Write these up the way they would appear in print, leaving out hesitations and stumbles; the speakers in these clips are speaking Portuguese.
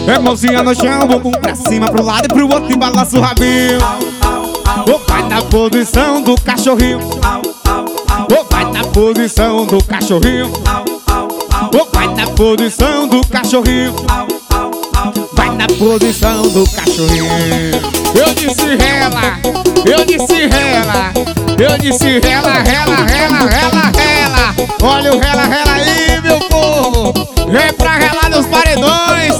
É mãozinha no chão, bumbum pra cima, pro lado e pro outro e balança o rabinho. Ou vai na posição do cachorrinho. Ou vai na posição do cachorrinho. Ou vai na posição do cachorrinho. Vai na posição do cachorrinho. Eu disse rela, eu disse rela, eu disse rela, rela, rela, rela, rela. Olha o rela, rela aí, meu povo. Vem pra relar nos paredões.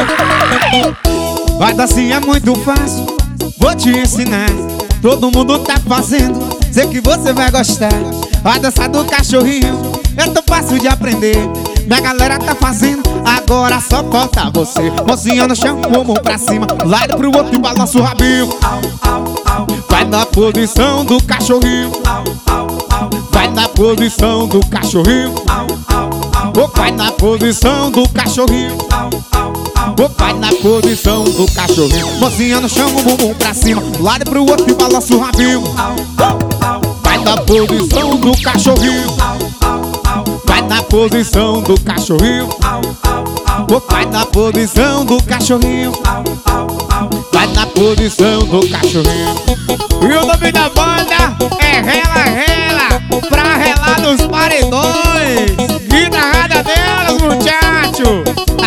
Vai assim é muito fácil, vou te ensinar. Todo mundo tá fazendo, sei que você vai gostar. A dança do cachorrinho é tão fácil de aprender. Minha galera tá fazendo, agora só falta você. Mãozinha no chão, bumbum pra cima, lado pro outro e balança o rabinho. Vai na posição do cachorrinho. Vai na posição do cachorrinho. Ou vai na posição do cachorrinho. Ou vai na posição do cachorrinho. Mãozinha no chão, bumbum pra cima, lado pro outro e balança o rabinho. Vai na posição do cachorrinho. Vai na posição do cachorrinho. Ou vai na posição do cachorrinho. Vai na posição do cachorrinho. E o nome da banda é Rela Rela, pra relar nos paredões. Guitarrada delas, muchacho.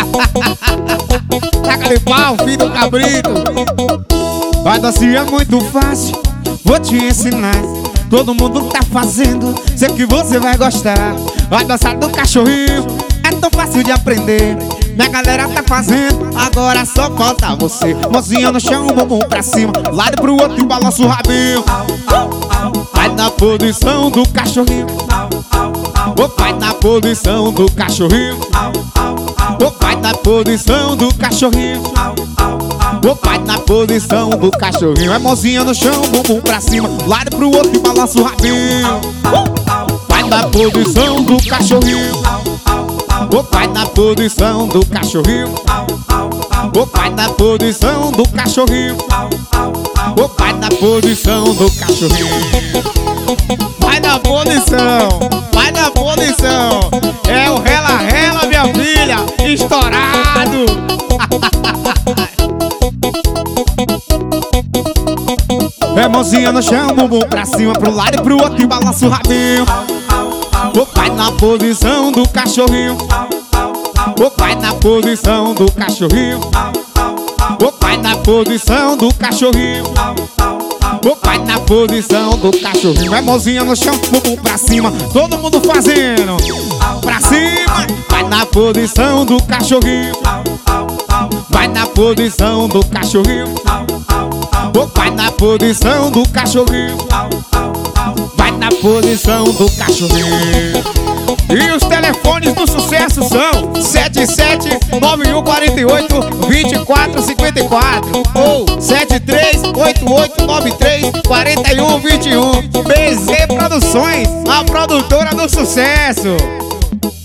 Taca de pau, filho do cabrito. Vai assim é muito fácil, vou te ensinar. Todo mundo tá fazendo, sei que você vai gostar. A dança do cachorrinho é tão fácil de aprender. Minha galera tá fazendo, agora só falta você. Mãozinha no chão, bumbum pra cima, lado pro outro e balança o rabinho. Vai na posição do cachorrinho. Ou vai na posição do cachorrinho. Ou vai na posição do cachorrinho. Ou vai na posição do cachorrinho. É mãozinha no chão, bumbum pra cima, lado pro outro e balança o rabinho. Vai na posição do cachorrinho. Ou vai na posição do cachorrinho. Ou vai na posição do cachorrinho. Ou vai na posição do cachorrinho. Vai na posição, vai na posição. É o rela rela, minha filha, estourado. É mãozinha no chão, bumbum pra cima, pro lado e pro outro e balança o rabinho. Ou vai na posição do cachorrinho. Ou vai na posição do cachorrinho. Ou vai na posição do cachorrinho. Ou vai na posição do cachorrinho. É mãozinha no chão, bumbum pra cima, todo mundo fazendo. Pra cima, vai na posição do cachorrinho. Vai na posição do cachorrinho. Ou vai na posição do cachorrinho. Vai na posição do cachorrinho. E os telefones do sucesso são 7791482454 ou 7388934121. BZ Produções, a produtora do sucesso.